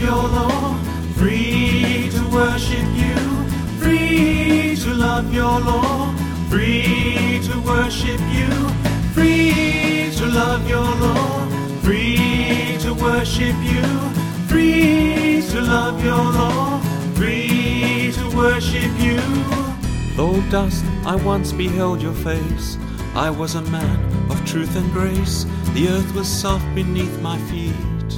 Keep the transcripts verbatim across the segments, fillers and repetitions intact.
your law, free to worship you, free to love your law, free to worship you, free to love your law, free to worship you, free to love your law, free to worship you. Though dust, I once beheld your face. I was a man of truth and grace. The earth was soft beneath my feet.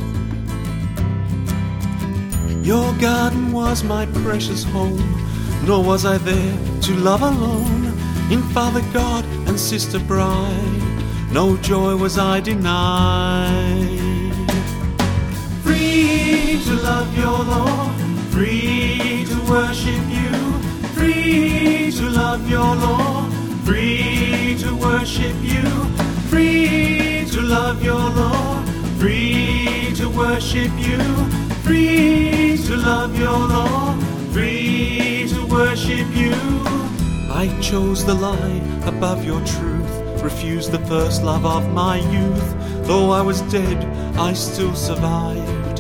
Your garden was my precious home, nor was I there to love alone. In Father God and Sister Bride, no joy was I denied. Free to love your law, free to worship you, free to love your law, free to worship you, free to love your law, free to worship you, free to love your law, free to worship you. I chose the lie above your truth, refused the first love of my youth. Though I was dead, I still survived.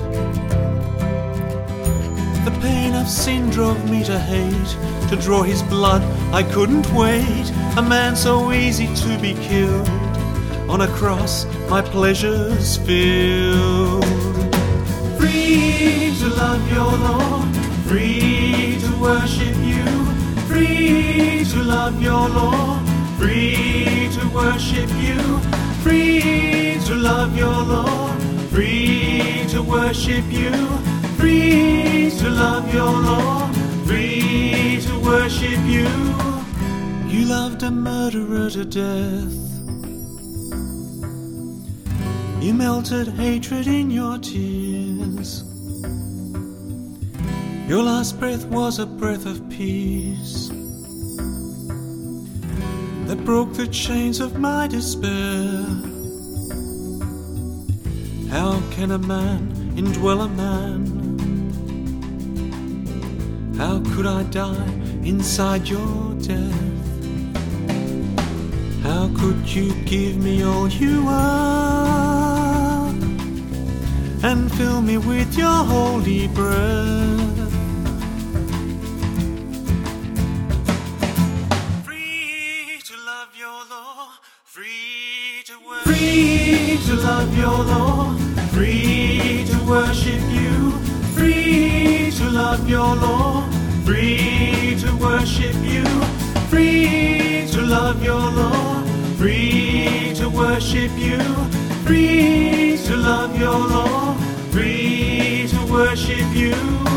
The pain of sin drove me to hate. To draw his blood, I couldn't wait. A man so easy to be killed. On a cross, my pleasures filled. Free to love your law, free to worship you, free to love your law, free to worship you, free to love your law, free to worship you, free to love your law, free to worship you. You loved a murderer to death. You melted hatred in your tears. Your last breath was a breath of peace that broke the chains of my despair. How can a man indwell a man? How could I die inside your death? How could you give me all you are and fill me with your holy breath? Free to love your law, free to worship, free to love your law, free to worship you, free to love your law, free to worship you, free to love your law, free to worship you, free to love your law, free to worship you.